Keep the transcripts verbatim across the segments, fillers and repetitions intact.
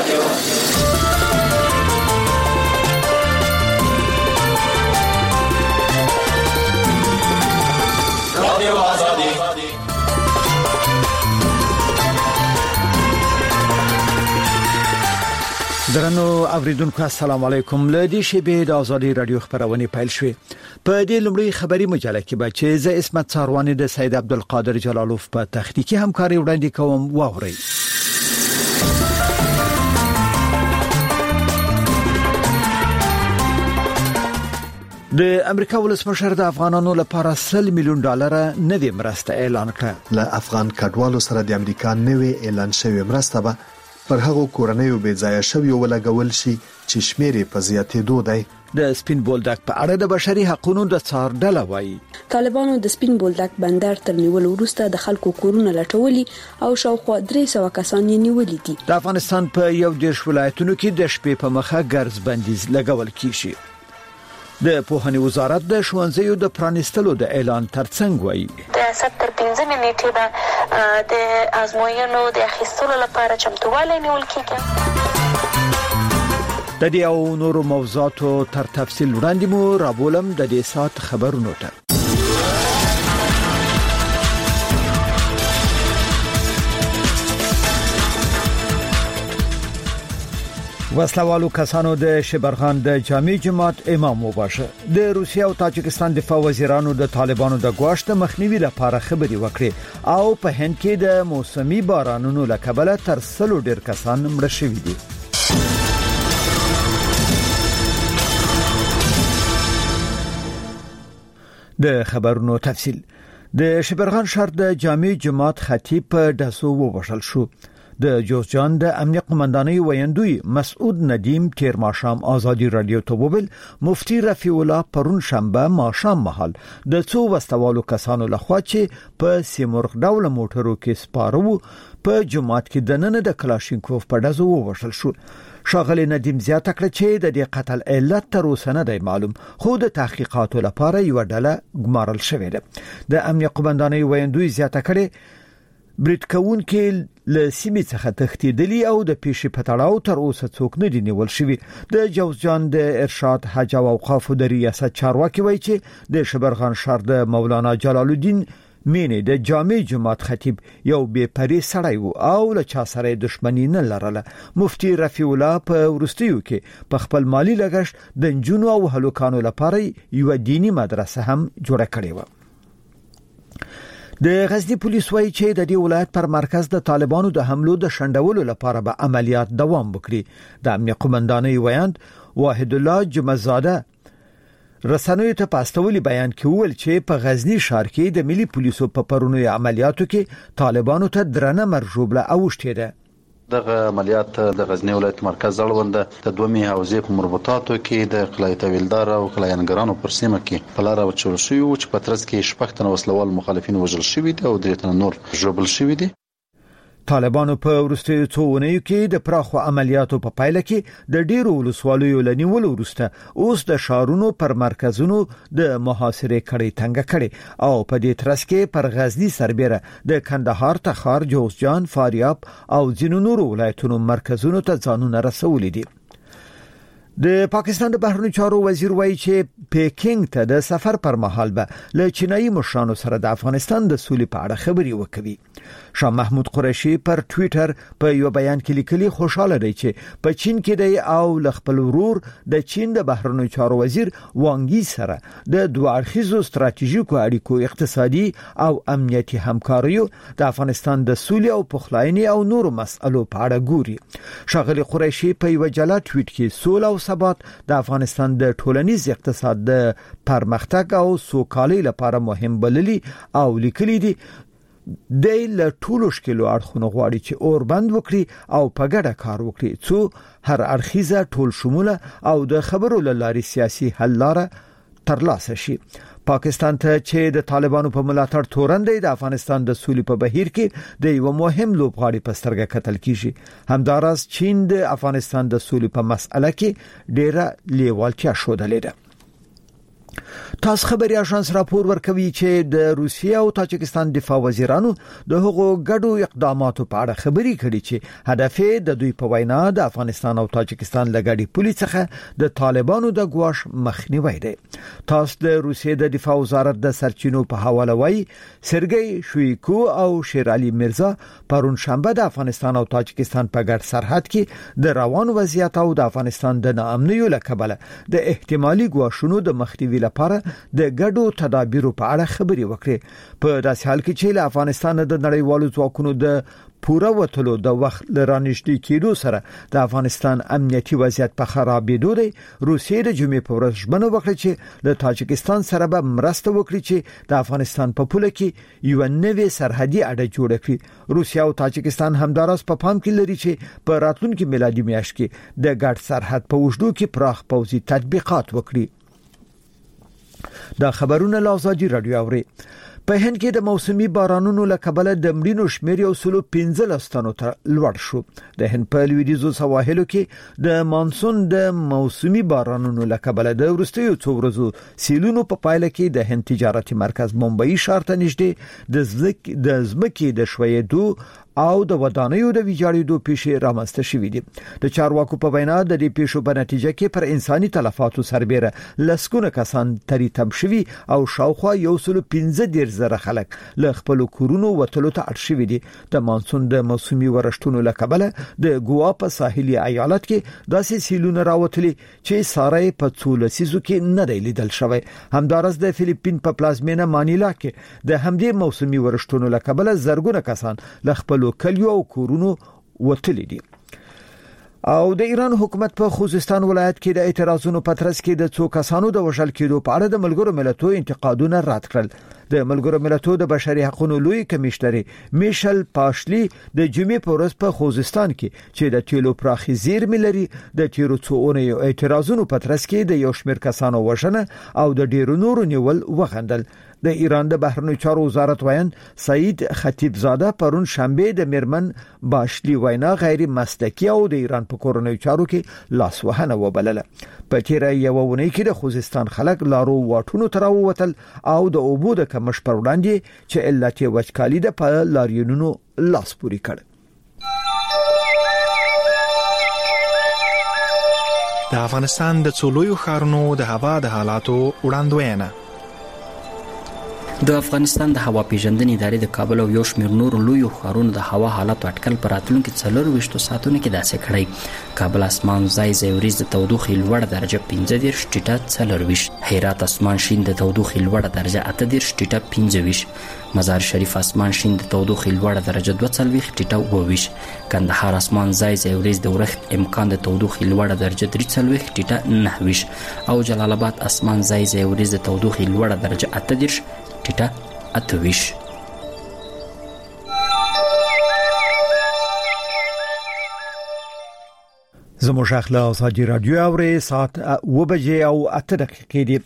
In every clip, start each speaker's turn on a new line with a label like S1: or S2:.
S1: درنو اوریدونکو السلام علیکم. له دې شیبې د ازادي رادیو خبرونه پیل شوې. په دې لومړی خبري مجله کې به چې ز اسمت څاروانی د سید عبدالقادر جلالوف په تخنیکی همکاري وړاندې کوم واوري. د امریکا ولسمشر د افغانانو لپاره سل میلیون ډالر نوې مرسته اعلان کړه.
S2: له افغان کډوالو سره د امریکا نوې اعلان شوی مرسته به پر هغو کورنیو بې ځایه شوی ولګول شي چې شمیرې په زیاتېدو دی.
S1: د سپین بولدک په اړه د بشري حقوقو د څار ډله وایي
S3: طالبانو د سپین بولدک بندر تر نیول وروسته د خلکو کورونه لټولي او شاوخوا درې سوه کسان یې نیولي دي.
S1: د افغانستان په یو دیرش ولایتونو کې د شپې په مخه ګرځ بندیز لګول کیږي. د پوهنې وزارت د ښوونځیو د پرانیستلو د اعلان ترڅنګ وایي
S4: د ستر پنځمې نیټې به د ازموینو د اخیستلو لپاره چمتووالی نیول کیږي.
S1: د دې او نورو موضوعاتو تر تفصیل وړاندې مو راولم د دې سات خبرونو ته. وسلوالو کسانو د شبرغان د جامع جماعت امام وباشه. د روسیې او تاجکستان دفاع وزیرانو د طالبانو د ګواښ مخنیوي لپاره خبري وکړي او په هند کې د موسمي بارانونو لکبله تر سلو ډیر کسان مړه شوي دي. د خبرونو تفصیل. د شبرغان ښار د جامع جماعت خطیب په داسو وبشل شو. د جوزجان د امنیه قومندانۍ ویندوی مسعود ندیم تیر ماشام ازادي رادیو ته وویل مفتی رفیع الله پرون شنبه ماشام مهال د څو وستوالو کسانو لخوا چې په سیمرغ ډول موټرو کې سپارو په جماعت کې دننه د کلاشینکوف په دزو ووشل شو. شاغلی ندیم زیاته کړ چې د دې قتل علت تر اوسه نه دی معلوم، خو د تحقیقاتو لپاره یو ډله ګمارل شوې ده. د امنیه قومندانۍ ویندوی زیاته کړې بریټ کون کې له سیمې څخه تښتېدلي او د پیښې په تړاو تر اوسه څوک نه دي نیول شوي. د جوزجان د ارشاد حج او اوقافو د ریاست چارواکي وایي چې د شبرغان ښار د مولانا جلال الدین مینه د جامع جماعت خطیب یو بے پرې سړی وو او له چا سره دښمنی نه لرله. مفتی رفیع الله په ورستیو کې په خپل مالی لګښت د نجونو او هلوکانو لپاره یو دینی مدرسه هم جوړه کړې و. د غزنی پولیس وایي چې د دې ولایت پر مرکز د طالبانو د حملو د شندولو لپاره به عملیات دوام وکړي. د امنیه قومندانۍ ویاند واحد الله جمعزاده رسنوي ته پاستولي بیان کې ویل چې په غزنی ښار کې د ملي پولیسو په پرونی عملیاتو کې طالبانو ته درنه مرجوبله اوشته ده.
S5: دغه عملیات د غزنی ولایت مرکز اړوند د دومې حوزې په مربوطاتو کې د قلعه طویلدار او قلعه انګرانو پر سیمه کې په لار وچول شوی او چې په ترڅ کې شپږ تنه وسلوال مخالفین وژل شوي دي او درې تنه نور ژوبل شوي دي.
S1: طالبانو په وروستیو څو اونیو کې د پراخو عملیاتو په پایله کې د ډیرو ولسوالیو لنیولو وروسته اوس د شارونو پر مرکزونو د محاصره کړي تنګ کړي او په دې ترڅ کې پر غزنی سربېره د کندهار، تخار، جوزجان، فاریاب او ځینو نورو ولایتونو مرکزونو ته ځانونه رسولي دي. د پاکستان د بهرنیو چارو وزیر وایي چې پیکینګ ته د سفر پر مهال به له چینایي مشرانو سره د افغانستان د سولې په اړه خبري وکوي. شاه محمود قریشي پر ټوئیټر په یو بیان کې لیکلي خوشاله دی چې په چین کې دی او ل خپل ورور د چین د بهرنیو چارو وزیر وانګي سره د دوه اړخیزو ستراتیژیکو اړیکو، اقتصادي او امنیتي همکاریو، د افغانستان د سولې او پخلاینې او نورو مسئلو په اړه ګوري. شاغلی قریشي په یو جلا ټویټ کې سوله او ثبات د افغانستان د ټولنیز اقتصاد د پرمختګ او سوکالۍ لپاره مهم بللي او لیکلي دي د له ټولو شکلو اړخونو غواړي چې اور بند وکړي او په ګډه کار وکړي څو هر اړخیزه ټول شموله او د خبرو لاري سیاسي حل لاره ترلاسه شي. پاکستان ته چې د طالبانو په ملاتړ تورندې د افغانستان د سولې په بهیر کې د یو مهم لوبغاړي په سترګه کتل کیږي. همداراز چین د افغانستان د سولې په مسأله کې ډېره لیوالتیا ښودلې ده. تاس خبري اژانس راپور ورکوي چې د روسیې او تاجکستان دفاع وزیرانو د هغو ګډو اقداماتو په اړه خبري کړي چې هدف د دوی په وینا د افغانستان او تاجکستان لګړي پولیس څخه د طالبانو د ګواښ مخنیوي دی. تاس د روسیې د دفاع وزارت د سرچینو په حواله وایي سرګي شویکو او شیر علي مرزا پرون شنبه د افغانستان او تاجکستان په ګډ سرحد کې د روان وضعیت او د افغانستان د ناامنیو لکبله د احتمالي ګواښونو د مخنیوي لپاره د ګډو تدابیرو په اړه خبري وکړي. په داسې حال کې چې له افغانستان د نړیوالو ځواکونو د پوره وټلو د وخت لرانشتي کېدو سره د افغانستان امنیتي وضعیت په خرابېدو دی، روسیې د جمعې په ورځ ژمنه وکړه چې له تاجکستان سره به مرسته وکړي چې د افغانستان په پوله کې یو نوې سرحدي اډه جوړه کړي. روسیا او تاجکستان همداراز په پام کې لري چې په راتلونکي میلادي میاشت کې د ګډ سرحد په وژدو کې پراخ پوځي تطبیقات وکړي. دا خبرونه لازاجی رادیو اوري. په هند کې د موسمي بارانونو لکبله د مړینو شمیر یو سلو پنځلس تنو ته لوړ شو. د هند په لویدیځو سواحلو کې د مانسون د موسمي بارانونو لکبله د وروستیو څو ورځو سیلونو په پایله کې د هند تجارتي مرکز ممبئی ښار ته نږدې د زلک د زمکې د شویدو او د ودانیو د ویجاړېدو پیښې رامنځته شوې دي. د چارواکو په وینا د دې پیښو په نتیجه کې پر انساني تلفاتو سربېره لسګونه کسان تری تم شوي او شاوخوا یو سل پنځه دېرش زره خلک له خپل کورونو وتلو ته اړ شوي دي. د مانسون د موسمي ورښتونو لکبله د ګوا په ساحلي ایالت کې داسې سیلونه راوتلي چې سارای په څو لسیزو کې نه دی لیدل شوی. همدارس د فلیپین په پلازمینه مانیلا کې د همدې موسمي ورښتونو لکبله زرګونه کسان له خپل کلیو او کورونو وتلي دي. او د ایران حکومت په خوزستان ولایت کې د اعتراضونو په ترڅ کې د څو کسانو د وژل کېدو په اړه د ملګرو ملتونو انتقادونه رد کړل. د ملګرو ملتونو د بشري حقوقو لوی کمشنر میشل پاشلی د جمعې په ورځ په خوزستان کې چې د تیلو پراخي زیرمې لري د تیرو څو اونیو اعتراضونو په ترڅ کې د یو شمېر کسانو وژنه او د ډیرو نورو نیول وغندل. د ایران د بهرنیو چارو وزارت وایي سعید خطیب زاده پرون شنبه د میرمن باشلی وینا غیر مسلکی او د ایران په کورنیو چارو کې لاسوهنه وبلله. په تیر یو ونې کې د خوزستان خلک لارو واټونو تر ووتل او د اوبو د کمش پر وړاندې چې علت وچکالي د په لاریونونو لاس پوري کړ.
S6: د افغانستان د څولویو ښارونو د هوا د حالاتو وړاندوینه.
S7: د افغانستان د هوا پیژندنې ادارې د کابل او یو شمېر نور لویو ښارونو د هوا حالت اټکل پر راتلونکي څلور ساعتونو کې داسې کړی. کابل اسمان ځای ځای وریځ د تودوخې لوړه درجه پنځه دېرش ټیټه څلور. هرات اسمان شین د تودوخې لوړه درجه اته دېرش ټیټه پنځه. مزار شریف اسمان شین د تودوخې لوړه درجه دوه څلوېښت ټیټه اوه. کندهار اسمان ځای ځای وریځ د ورښت امکان د تودوخې لوړه درجه درې څلوېښت ټیټه نهه. او جلال آباد اسمان ځای ځای وریځ د تودوخې لوړه درجه اته دېرش ټیټه اتویش.
S1: زموږ اخلا ازادي رادیو اوري ساعت و بجې او اته دقیقې دي.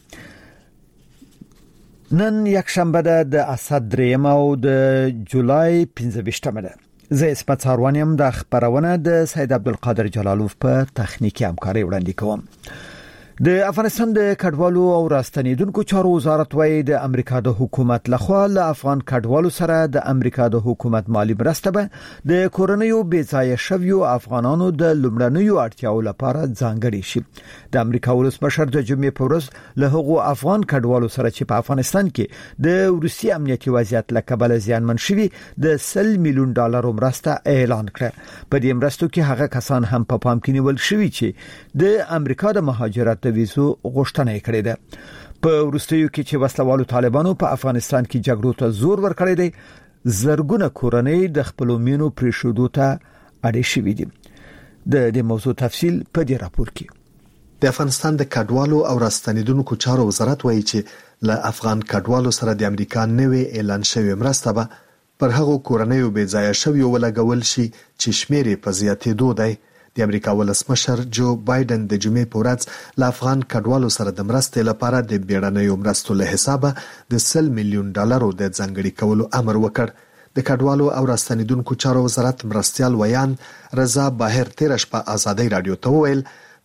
S1: نن یک شنبه ده د اسد دریم او د جولای پنځه ویشتمه ده. زه اسمت ساروانیم د خبرونه د سید عبدالقادر جلالوف په تخنیکی همکاري وړاندې کوم. د افغانستان د کډوالو او راستنیدونکو چارو وزارت وايي د امریکا د حکومت لخوا له افغان کډوالو سره د امریکا د حکومت مالی مرسته به د کورنیو بیځایه شویو افغانانو د لومړنیو اړتیاو لپاره ځانګړي شي. د امریکا ولسمشر د جمعې په ورځ له هغو افغان کډوالو سره چې په افغانستان کې د روسي امنیتي وضعیت له کبله زیانمن شوي د سل میلیون ډالر مرسته اعلان کړه. په دې مرستو کې هغه کسان هم په پام کې نیول شوي چې د امریکا د مهاجرت ویزو غوښتنه کړې ده. په وروستیو کې چې وسلوالو طالبانو په افغانستان کې جګړو ته زور ورکړی دی، زرګونه کورنۍ د خپل مینو پریښودو ته اړ شوي دي. د دې موضوع تفصیل په دې راپور کې.
S2: د افغانستان د کډوالو او راستنیدونکو چارو وزارت وایي چې له افغان کډوالو سره د امریکا نوې اعلان شوی مرسته به پر هغو کورنیو بې ځایه شویو ولګول شي چې شمېر یې په زیاتېدو دی. د امریکا ولسمشر جو بایدن د جمعې په ورځ له افغان کډوالو سره د مرستې لپاره د بیړنیو مرستو له حسابه د سل میلیون ډالرو د ځانګړي کولو امر وکړ. د کډوالو او راستنیدونکو چارو وزارت مرستيال ویان رضا باهر تیر شپه آزادۍ رادیو ته وویل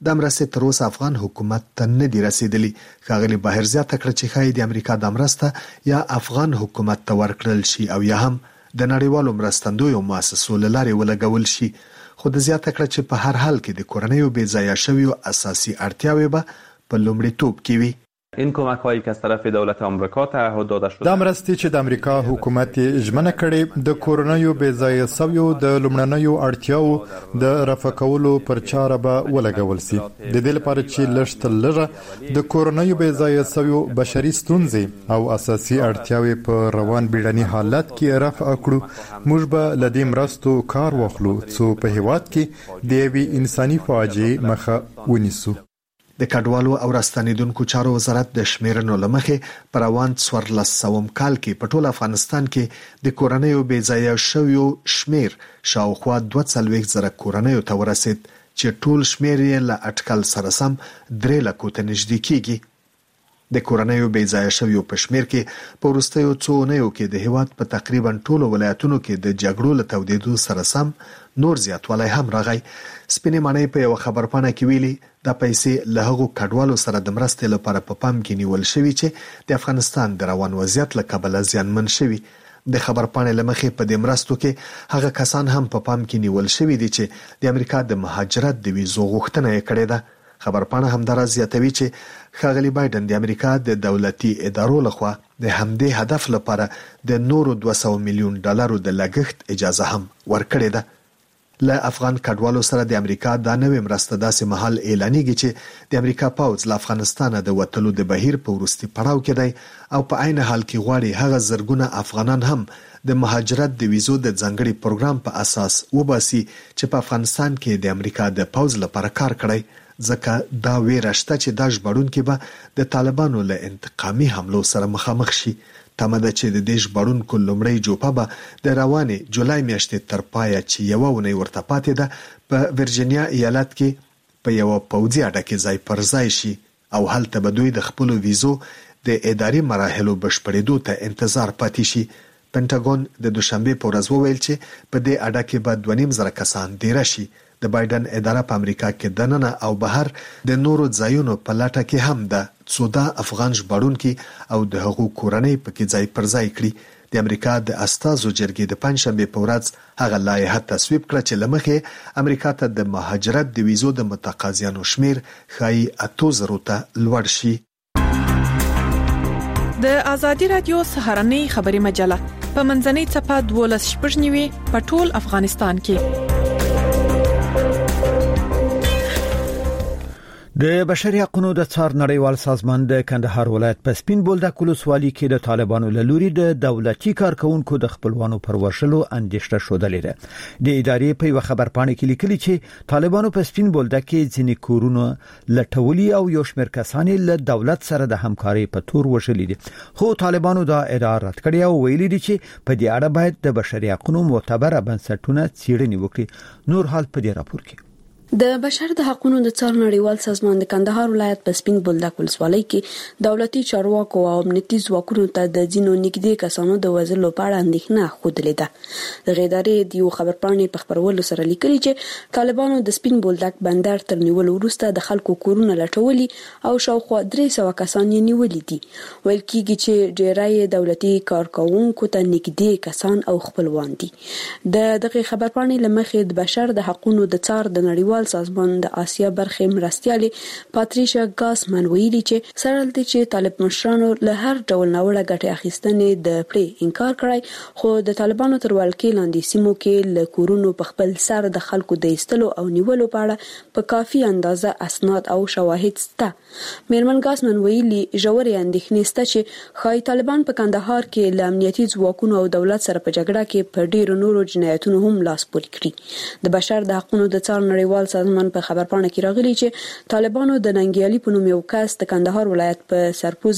S2: د مرستې تر اوسه افغان حکومت ته نه دی رسیدلی. ښاغلي بهیر زیاته کړه چې ښایي د امریکا د مرسته یا افغان حکومت ته ورکړل شي او یا هم د نړیوالو مرستندویو مؤسسو له لارې ولګول شي. خو د زیاته کړه چې په هر حال کې د کورنیو بې ځایه شویو اساسي اړتیاوې به په لومړیتوب کې وي.
S8: این کمک هایی که از طرف دولت آمریکا تعهد داده شده
S9: دا مرستې چې د امریکا حکومت ژمنه کړې د کورنیو بې ځایه شویو د لومړنیو اړتیاو د رفع کولو پر چاره به ولګول شي. د دې لپاره چې لږ تر لږه د کورنیو بې ځایه شویو بشري ستونزې او اساسي اړتیاوې په روان بیړني حالت کې رفع کړو، موږ به له دې مرستو کار واخلو څو په هیواد کې د یوې انساني فاجعې مخه ونیسو.
S2: د کډوالو او راستنیدونکو چارو وزارت د شمیرنو لمخې په روان څوارلس سوم کال کې په ټول افغانستان کې د کورنیو بې ځایه شویو شمیر شاوخوا دوه څلوېښت زره کورنیو ته ورسید چې ټول شمیر یې له اټکل سره سم درې لکو ته نږدې کیږي. د کورنیو بې ځایه شویو په شمیر کې په وروستیو څو اونیو کې د هیواد په تقریبا ټولو ولایتونو کې د جګړو له تودېدو سره سم نور زیاتوالی هم راغی. سپینې ماڼۍ په یو خبرپاڼه کې ویلي دا پیسې له هغو کډوالو سره د مرستې لپاره په پام کې نیول شوي چې د افغانستان د روان وضعیت له کبله زیانمن شوي. د خبرپاڼې له مخې په دې مرستو کې هغه کسان هم په پام کې نیول شوي دي چې د امریکا د مهاجرت د ویزو غوښتنه یې کړې ده. خبرپاڼه همدارا زیاتوي چې ښاغلي بایدن د امریکا د دولتي ادارو لخوا د همدې هدف لپاره د نورو دوه سوه میلیون ډالرو د لګښت اجازه هم ورکړې ده. له افغان کډوالو سره د امریکا د نوې مرسته داسې مهال اعلانېږي چې د امریکا پوځ له افغانستانه د وتلو د بهیر په وروستي پړاو کې دی او په عین حال کې غواړي هغه زرګونه افغانان هم د مهاجرت د ویزو د ځانګړي پروګرام په اساس وباسي چې په افغانستان کې د امریکا د پوځ لپاره کار کړی، ځکه دا ویره شته چې دا ژغورونکي به د طالبانو له انتقامي حملو سره مخامخ شي. تمه ده چې د دې ژغورونکو لومړۍ جوپه به د روانې جولای میاشتې تر پایه چې یوه اونۍ ورته پاتې ده په ورجینیا ایالت کې په یوه پوځي اډه کې ځای پر ځای شي او هلته به دوی د خپلو ویزو د اداري مراحلو بشپړېدو ته انتظار پاتې شي. پنټاګون د دوشنبې په ورځ وویل چې په دې اډه کې به دوه نیم زره کسان دیره شي. د بایدن اداره په امریکا کې دننه او بهر د نورو ځایونو په لټه کې هم ده څو دا افغان ژغورونکي او د هغو کورنۍ پکې ځای پر ځای کړي. د امریکا د استازو جرګې د پنځشنبې په ورځ هغه لایحه تصویب کړه چې له مخې امریکا ته د مهاجرت د ویزو د متقاضیانو شمیر ښایي اتو زرو ته لوړ شي.
S10: د ازادي رادیو سهارنۍ خبري مجله په منځنۍ څپه دولس شپږ نیوي په ټول افغانستان کې.
S1: د بشري حقوقو د څار نړیوال سازمان د کندهار ولایت په سپین بولدک ولسوالۍ کې د طالبانو له لوري د دولتي کارکونکو د خپلوانو پر ورشلو اندېښنه شودلې ده. د ادارې په یو خبرپاڼه کې لیکلي چې طالبانو په سپین بولدک کې ځینې کورونه لټولي او یو شمېر کسان له دولت سره د همکاري په تور وشلې دي. خو طالبانو دا ادعا رد کړې او ویلي دي چې په دې اړه باید د بشري حقوقو معتبره بنسټونه څېړنې وکړي. نور حال په دې راپور کې
S3: د بشر د حقوقو د څار نړیوال سازمان د کندهار ولایت په سپین بولدک ولسوالۍ کې دولتي چارواکو او امنیتي ځواکونو ته د ځینو نږدې کسانو د وژلو په اړه اندېښنه ښودلې ده. د ادارې د یو خبرپاڼې په خبرولو سره لیکلي چې طالبانو د سپین بولدک بندر تر نیولو وروسته د خلکو کورونه لټولي او شاوخوا درې سوه کسان یې نیولي دي. ویل کېږي چې ډېری دولتي کارکونکو ته نږدې کسان او خپلوان دي. د دغه خبرپاڼې لمخې د بشر د حقوقو د څار د نړیوال سازمان د آسیا برخې مرستیالې پاتریشا ګاسمن ویلي چې سره د چې طالب مشرانو له هر ډول ناوړه ګټې اخیستنې د پرې انکار کړی، خو د طالبانو تر ولکې لاندې سیمو کې له کورونو په خپل سر د خلکو د ایستلو او نیولو په اړه په کافي اندازه اسناد او شواهد شته. میرمن ګاسمن ویلي ژورې اندېښنې شته چې ښایي طالبان په کندهار کې له امنیتي ځواکونو او دولت سره په جګړه کې په ډیرو نورو جنایتونو هم لاس پورې کړي. د بشر د حقوقو د څار نړیوال سازمان په خبرپاڼه کې راغلي چې طالبانو د ننګیالي په نوم یو کس د کندهار ولایت په سرپوزه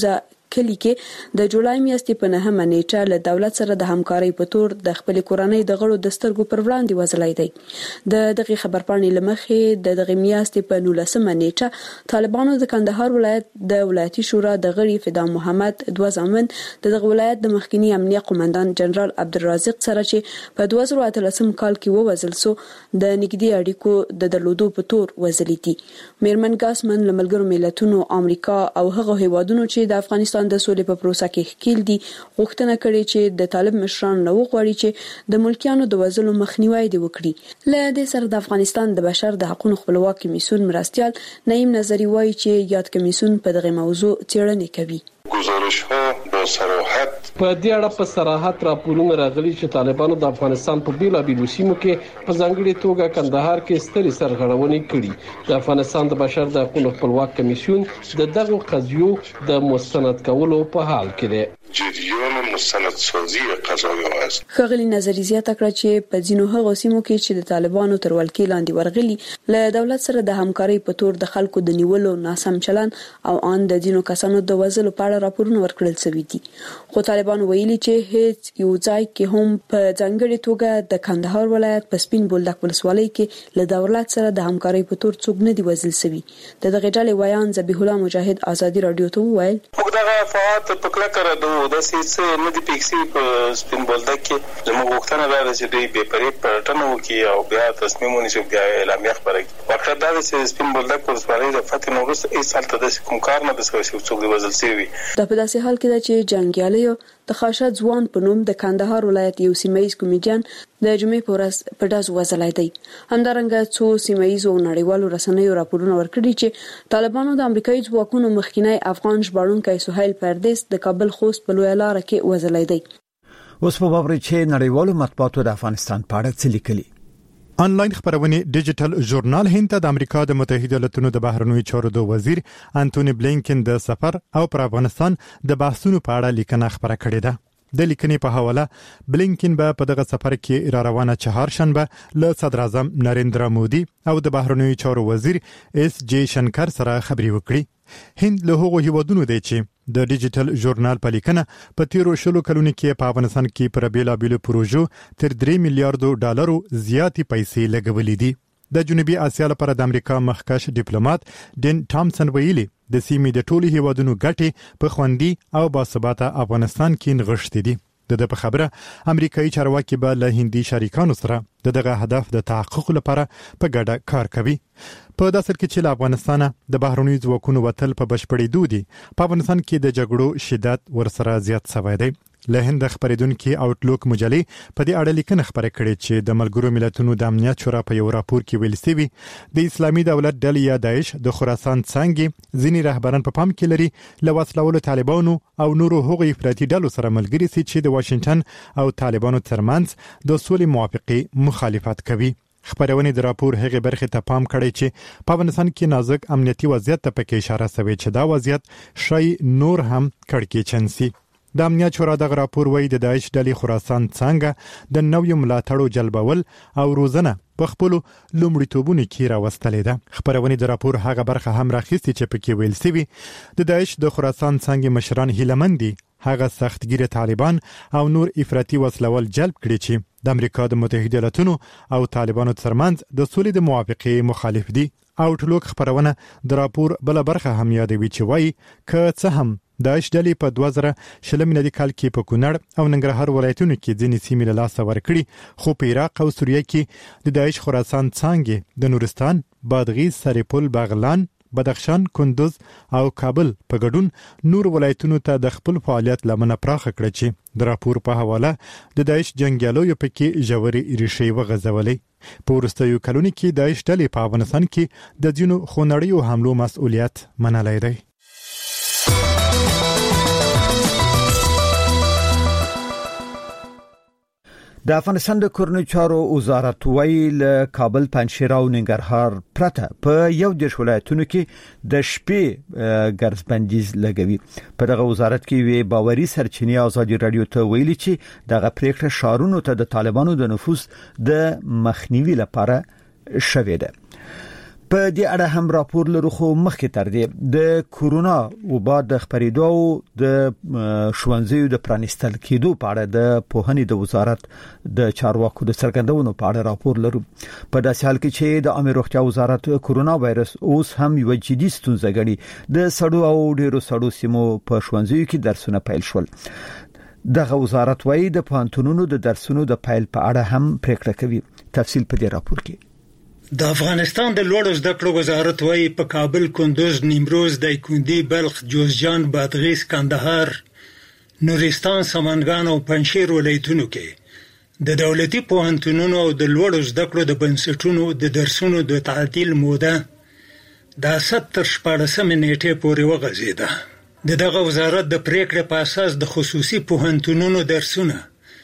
S3: کلی کې د جولای میاشتې په نهمه نیټه له دولت سره د همکارۍ په تور د خپل کورنۍ د غړو د سترګو پر وړاندې وزلای دی د دغه خبرپاڼې لمخې د دغه میاشتې په نولسمه نیټه طالبانو د کندهار ولایت د ولایتي شورا د غړي فدا محمد دوه ځامن د دغه ولایت د مخکنی امنیه قومندان جنرال عبدالرازق سره چې په دوه زره اتلسم کال کې ووزل سو د نګدي اړیکو د درلودو په تور وزلې دي. میرمن ګاسمن له ملګرو ملتونو امریکا او هغه هیوادونو چې د افغانستان د سولې په پروسه کې ښکیل دي غوښتنه کړې چې د طالب مشران نو غواړي چې د ملکیانو د وزلو مخنیوي دی وکړي. له دې سره د افغانستان د بشر د حقوقو خپلواک کمیسیون مرستيال نعیم نظری وایي چې یاد کمیسیون په دغه موضوع څېړنه کوي.
S11: گزارش ها با صراحت
S12: په دې اړه په صراحت راپورونه راغلي چې طالبانو د افغانستان په بیلابیلو سیمو کې په ځانګړي توګه کندهار کې ستري سرغړونې کړي. د افغانستان د بشر د حقوقو خپلواک کمیسیون د دغه قضیو د مستند کولو په حال کې دی.
S11: جریان مستندسازی قضایا است.
S3: خغلی نظری زیاته کړه چې په ځینو هغو سیمو کې چې د طالبانو تر ولکې لاندې ورغلي له دولت سره د همکارۍ په تور د خلکو د نیولو ناسم چلن او ان د ځینو کسانو د وزلو په اړه راپورونه ورکړل شوي دي. خو طالبانو ویلي چې هیڅ یو ځای کې هم په ځانګړي توګه د کندهار ولایت په سپین بولدک ولسوالۍ کې له دولت سره د همکارۍ په تور څوک نه دی وزل شوي. د دغه ډلې ویان ذبیح الله مجاهد ازادي رادیو ته وویل
S13: موږ دغه فعالیت په کله کړو د سیسه نه دی پیکسي په سپین بولدک کې زموږ وختونه دا چې دوی به پرې پټنه وکي او بیا تصمیم ونیسي بیا اعلامیه خبره کوي. وخت دا چې سپین بولدک ولسوالۍ د فتح نورس ای سال ته د کوم کار نه د سوي څوک دی وزل شوی.
S3: د په داسې حال کې دا چې جنگیالیو د خاشد ځوان په نوم د کندهار ولایت یو سیمایي کمیډین د جمعې په ورځ په داس وزلای دی. همدارنګه څو سیمایي او نړیوالو رسنیو راپورونه ورکړي چې طالبانو د امریکایي ځواکونو مخکینی افغان ژباړونکی سهیل پردیس د کابل خوست په لوی لار کې وزلای دی.
S1: اوس په بابر چې نړیوالو مطبوعاتو د افغانستان په اړه څه لیکلي.
S9: آنلاین خبرونه ډیجیټل ژورنال هند ته د امریکا د متحده ایالاتونو د بهرنیو چارو د وزیر انټونی بلینکن د سفر او پر افغانستان د بحثونو په اړه لیکنه خبره کړې ده. د لیکنې په حواله بلینکن به په دغه سفر کې را روانه چهارشنبه له صدر اعظم نریندرا مودي او د بهرنیو چارو وزیر اس جی شنکر سره خبرې وکړي. هند له هغو هیوادونو دی چې د ډیجیټل ژورنال په لیکنه په تیرو شلو کلونو کې په افغانستان کې پر بیلابیلو پروژو تر درې میلیارډ ډالرو زیاتې پیسې لګولې دي. د جنوبي اسیا لپاره د امریکا مخکښ ډیپلوماټ ډین ټامسن ویلي د سیمې د ټولو هیوادونو ګټې په خوندي او باثباته افغانستان کې نغښتې دي. د دې په خبره امریکایي چارواکي به له هندي شریکانو سره دغه هدف د تحقق لپاره په ګډه کار کوي. په داسې کې چې له افغانستانه د بهرنیو ځواکونو وتل په بشپړېدو دي په افغانستان کې د جګړو شدت ورسره زیات شوی دی. له هند خبرېدونکو آوټلوک مجلې په دې اړه لیکنه خبره کړې چې د ملګرو ملتونو د امنیت شورا په یو راپور کې ویل شوی د اسلامي دولت ډلې یا داعش د خراسان څنګه ځینی رهبران په پام کې لري له وسلوالو طالبانو او نورو هغو افراطي ډلو سره ملګري سي چې د واشنگټن او طالبانو ترمنځ د سولې موافقه مخالفت کوي. خبرونه د راپور هغه برخه ته پام کړی چې په افغانستان کې نازک امنیتي وضعیت ته پکې اشاره شوی چې دا وضعیت شای نور هم کړکېچن سي. د امنیت شورا د راپور وایي د داعش ډلې خراسان څنګه د نویو ملاتړو جلبول او روزنه په خپل لومړیتوبونو کې راوستلې ده. خبرونه د راپور هغه برخه هم راخیستي چې پکې ویل شوی د داعش د خراسان څنګه مشران هیلمندي هغه سختګیر طالبان او نور افراطي وسلوال جلب کړي چې د امریکا د متحده ایالاتونو او طالبانو ترمنځ د سولې د موافقه مخالف دي. آوټلوک خبرونه د راپور بل برخه هم یادوي چې وایي که څه هم داعش ډلې په دوه زره شل میلادي کال کې په کونړ او ننګرهار ولایتونو کې ځینې سیمې له لاسه ورکړي خو په عراق او سوریه کې د داعش خراسان څنګه د نورستان، بادغیس، سرپل، بغلان، بدخشان، کندوز او کابل په ګډون نور ولایتونو ته د خپل فعالیت لمنه پراخه کړ چې د راپور په حواله د داعش جنگیالو پکې ژورې ریښې وغځولې. په وروستیو کلونو کې داعش ډلې په افغانستان کې د ځینو خونړیو حملو مسؤلیت منلی دی.
S1: د افغانستان د کورنیو چارو وزارت ویلي له کابل، پنجشیر او ننګرهار پرته په یو دیرش ولایتونو کې د شپې ګرځبندیز لګوي. په دغه وزارت کې وی باوري سرچینې ازادي رادیو ته ویلي چې دغه پریکړه شارونو ته د طالبانو د نفوذ د مخنیوي لپاره شوې ده. په دې اړه هم راپور لرو خو مخکې تر دې د کورونا وبا د خبرېدو د شوانزیو د پرانستل کېدو په اړه د پوهنې د وزارت د چارواکو د څرګندونو په اړه راپور لرو په داسې حال کې چې د عامه روغتیا وزارت کورونا وایرس اوس هم یو جدي ستونزه ګڼي د سړو او ډیرو سړو سیمو په شوانزیو کې درسونه پیل شول دغه وزارت وايي د پوهنتونونو د درسونو د پیل په اړه هم پریکړه کوي تفصیل په دې راپور کې
S14: د افغانستان د لوړو زده کړو وزارت وايي په کابل، کندوز، نیمروز، دایکندي، بلخ، جوزجان، بادغیس، کندهار، نورستان، سمنګان او پنجشیر ولایتونو کې د دولتي پوهنتونونو او د لوړو زده کړو د بنسټونو د درسونو د تعطیل موده د ستر شپاړسمې نیټې پورې وغځېده. د دغه وزارت د پریکړې په اساس د خصوصي پوهنتونونو درسونه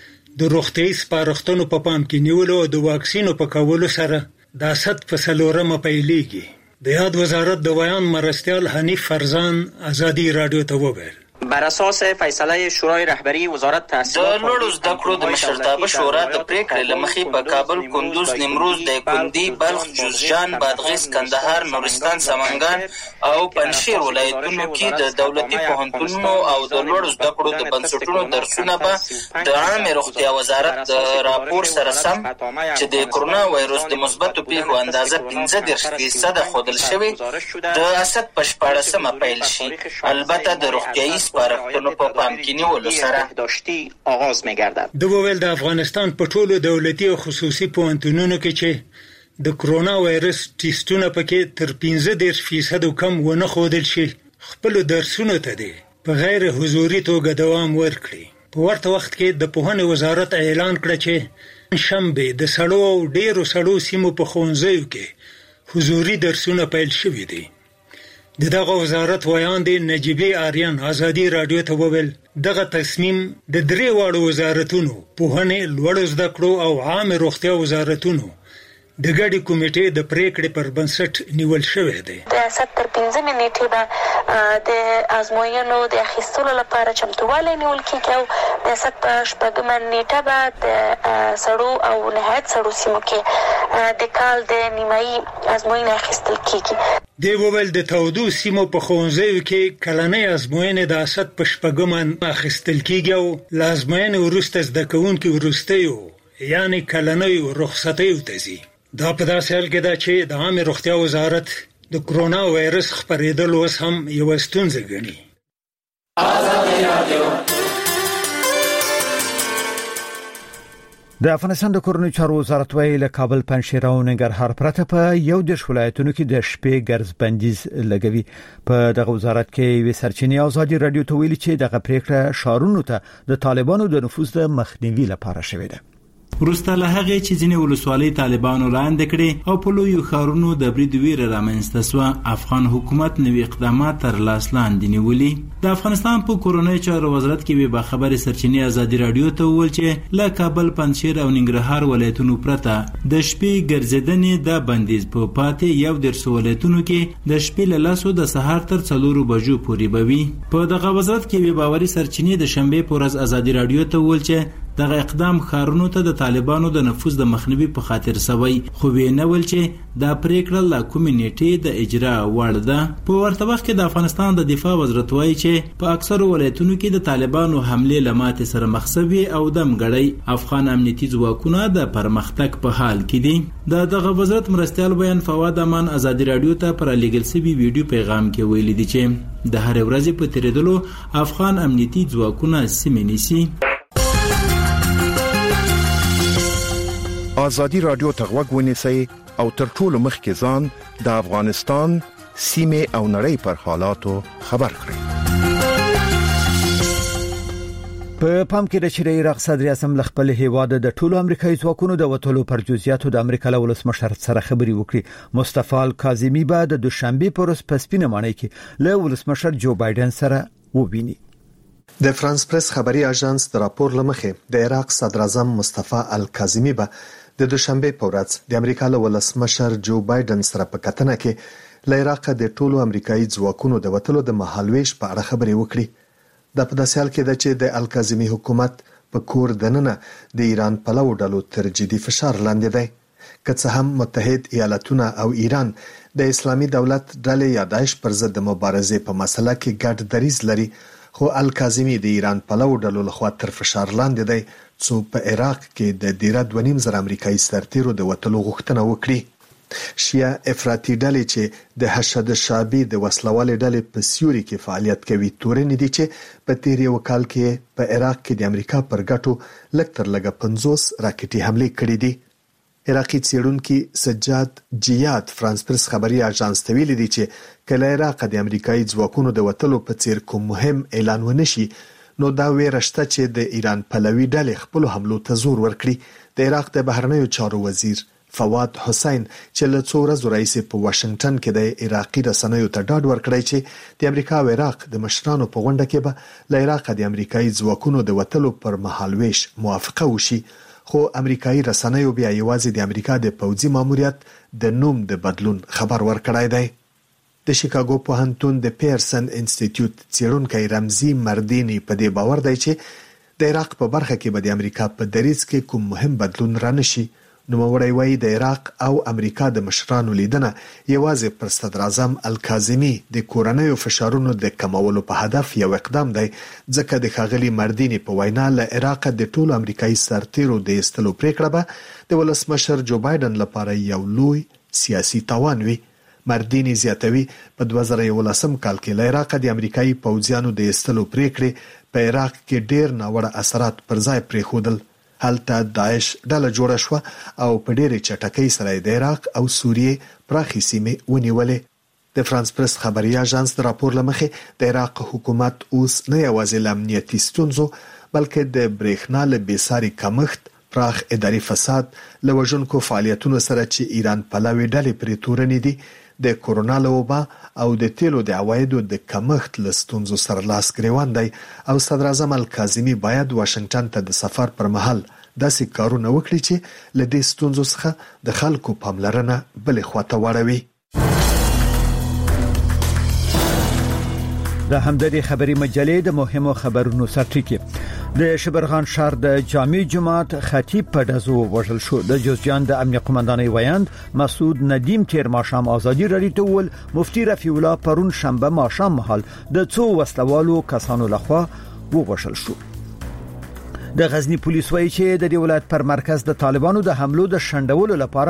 S14: د روغتیايي سپارښتنو په پام کې نیولو او د واکسینو په کولو سره د اسد په څلورمه پیلېږي. د یاد وزارت د بیان مرستیال حنیف فرزان ازادي رادیو ته وویل
S15: بر اساس فیصله شورای رهبری وزارت تحصیلات
S16: د لوړو زده کړو د مشرتابه شورا د پریکړې لمخې په کابل، کندوز، نیمروز، دایکندي، بلخ، جوزجان، بادغیس، کندهار، نورستان، سمنګان او پنجشیر ولایتونو کې د دولتي پوهنتونونو او د لوړو زده کړو د بنسټونو درسونه به د عامه روغتیا وزارت د راپور سره سم چې د کورونا وایرس د مثبتو پیښو اندازه پنځه دېرش فیصده ښودل شوې د اسد په شپاړسمه پیل شي. البته د روغتیايي سپارښتنو په پام کې نیولو سره
S15: داشتي آغاز می‌گردد.
S14: د وویل د افغانستان په ټولو دولتي او خصوصي پوهنتونونو کې چې د کرونا وایرس ټیسټونه پکې تر پنځه دېرش فیصد کم ونه ښودل شي خپل درسونو ته دي په غیر حضوري توګه دوام ورکړي. په ورته وخت کې د پوهنې وزارت اعلان کړ چې شنبه د سړو او ډیرو سړو سیمو په ښوونځیو کې حضوري درسونه پیل شوي دي. د دغه وزارت ویان دی نجیبی آریان ازادي رادیو ته وویل دغه تصمیم د درې واړو وزارتونو پوهنې، لوړو زده کړو او عامه روغتیا وزارتونو د ګډې کمیټې د پریکړې پر بنسټ نیول شوی دی.
S4: د ستر پنځمې نیټې به د ازموینو د اخیستلو لپاره چمتووالی نیول کېږي او د ستر شپږمه نیټه به د سړو او نهایت سړو سیمو کې د کال د نیمایي ازموینې اخیستل کېږي.
S14: دی وویل د تودو سیمو په ښوونځیو کې کلنۍ ازموینې د اسد په شپږمه اخیستل کېږي او له ازموینې وروسته زده کوونکي وروستیو یعنی کلنیو رخصتیو ته ځي. دا په داسې حال کې ده چې د عامه روغتیا وزارت د کرونا وایرس خپرېدل اوس هم یوه ستونزه ګڼي.
S1: د افغانستان د کورنۍ چارو وزارت وايي له کابل، پنجشیر او ننګرهار پرته په یو دېرش ولایتونو کې د شپې ګرځ بندیز لګوي. په دغه وزارت کې وی سرچینې ازادي رادیو ته ویلي چې دغه پریکړه شارونو ته د طالبانو د نفوذ د مخنیوي لپاره شوې ده.
S17: وروسته له هغې چې ځینې ولسوالۍ طالبانو لاندې کړې او په لویو ښارونو د برید ویره رامنځته سوه، افغان حکومت نوي اقدامات تر لاس لاندې نیولي. د افغانستان په کورنۍ چارو وزارت کې وی باخبرې سرچینې ازادي رادیو ته وویل چې له کابل، پنجشیر او ننګرهار ولایتونو پرته د شپې ګرځېدنې د بندیز په پاتې یو دېرش ولایتونو کې د شپې له لسو د سهار تر څلورو بجو پورې به وي. په دغه وزارت کې وی باوري سرچینې د شنبې په ورځ ازادي رادیو ته وویل چې دغه اقدام ښارونو ته د طالبانو د نفوذ د مخنیوي په خاطر سوی، خو ویې ول چې دا پریکړه له کومې نیټې د اجرا وړ ده. په ورته وخت کې د افغانستان د دفاع وزارت وایي چې په اکثرو ولایتونو کې د طالبانو حمله له ماتې سره مخ شوي او دم ګړی افغان امنیتي ځواکونه د پرمختګ په حال کې دي. د دغه وزارت مرستیال بیان فواد امان ازادي رادیو ته پر لیګل سوي ویډیو پیغام کې ویلي دي چې د هر ورځې په تیریدلو افغان امنیتي ځواکونه سیمې نیسي.
S18: ازادي رادیو ته غوږ ونیسئ او تر ټولو مخکې ځان د افغانستان سیمې او نړۍ پر حالاتو خبر کړئ.
S1: په پام کې د شری عراق صدر اعظم خپل هیواد د ټولو امریکایي ځواکونو د وټولو پر جزئیاتو د امریکا له ولسمشر سره خبري وکړي. مصطفی الکاظمی به د دوشنبه پر ورځ په سپینه ماڼۍ کې له ولسمشر جو بایدن سره وویني.
S2: د فرانس پریس خبري اژانس د راپور لمخې د عراق صدر اعظم مصطفی الکاظمی به د دوشنبه په ورځ د امریکا له ولسمشر جو بایدن سره په کتنه کې له عراق د ټولو امریکایي ځواکونو د وټولو د مهالويش په اړه خبري وکړي. د په داسې حال کې ده چې د الکاظمی حکومت په کور دننه د ایران پلو ډلو تر جدي فشار لاندې دی، که څه هم متحد ایالاتونه او ایران د اسلامي دولت ډلې یا داعش پر ضد د مبارزې په مسله کې ګډ دریځ لري، خو الکاظمی د ایران پلو ډلو لخوا تر فشار لاندې دی څو په عراق کې د ډیره دوه نیم زره امریکایي سرتیرو د وټلو غوښتنه وکړي. شیعه افراطي ډلې چې د حشد شعبي د وسلوالې ډلې په سیوري کې فعالیت کوي تورنې دي چې په تیر یو کال کې په عراق کې د امریکا پر ګټو لږ تر لږه پنځوس راکټي حمله کړې دي. عراقي څېړونکي سجاد جیاد فرانس پرس خبري اژانس ته ویلي دي چې کله عراق د امریکایي ځواکونو د وټلو په څیر کوم مهم اعلان ونشي نو دا ویره شته چې د ایران پلوي ډلې خپل حملو ته زور ورکړي. د عراق د بهرنیو چارو وزیر فواد حسین چې له څو ورځې راهیسې په واشنگټن کې د عراقي رسنیو ته ډاډ ورکړی چې د امریکا او عراق د مشرانو په غونډه کې به له عراق د امریکایي ځواکونو د وټلو پر مهالويش موافقه وشي، خو امریکایي رسنیو بیا یوازې د امریکا د پوځي ماموریت د نوم د بدلون خبر ورکړی دی. د شیکاګو پوهنتون د پیرسن انسټیټیوټ څېړونکی رمزي مردینی په دې باور دی چې د عراق په برخه کې به د امریکا په دریځ کې کوم مهم بدلون رانشي. نو موري وایي د عراق او امریکا د مشرانو لیدنه یوازې پر صدر اعظم الکاظمی د کورنیو فشارونو د کمولو په هدف یو اقدام دی، ځکه د ښاغلي مردینی په وینا له عراق د ټولو امریکایي سرتیرو د ایستلو پریکړه به د ولسمشر جو بایدن لپاره یو لوی سیاسي تاوان وي. مردینی زیاتوي په دوه زره یولسم کال کې له عراق د امریکایي پوځیانو د ایستلو پریکړې په عراق کې ډېر ناوړه اثرات پر ځای پرېښودل. هلته داعش ډله جوړه شو او په ډېرې چټکۍ سره د عراق او سوریې پراخي سیمې ونیولې. د فرانس پرس خبري اژانس د راپور لمخې د عراق حکومت اوس نه یوازې له امنیتي ستونزو بلکې د برېښنا له بېساري کمښت، پراخ اداري فساد، له وژونکو فعالیتونو سره چې ایران پلوي ډلې پرې تورنې دي، د کورونا له وبا او د تیلو د عوایدو د کمښت له ستونزو سره لاس ګریوان دی او صدر اعظم الکاظمی باید واشنگټن ته د سفر پر مهال داسې کارونه وکړي چې له دې ستونزو څخه د خلکو پاملرنه بلې خواته واړوي.
S1: د همدغه خبري مجلې د مهمو خبرونو سرټکی د شبرغان شهر د جامع جماعت خطیب په دزو وژل شو. د جوزجان د امنیت قومندانۍ ویاند مسعود ندیم تیر ماشام ازادي رادیو ته ول مفتی رفیع الله پرون شنبه ماشام مهال د څو وسلوالو کسانو لخوا وژل شو. د غزنی پولیس وایي چې د ولایت پر مرکز د طالبانو د حملو د شندولو لپاره